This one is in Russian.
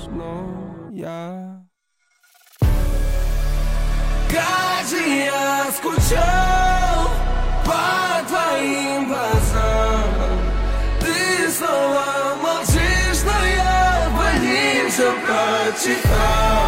но я. Как же я скучал по твоим глазам. Ты снова молчишь, но я по ним все прочитал.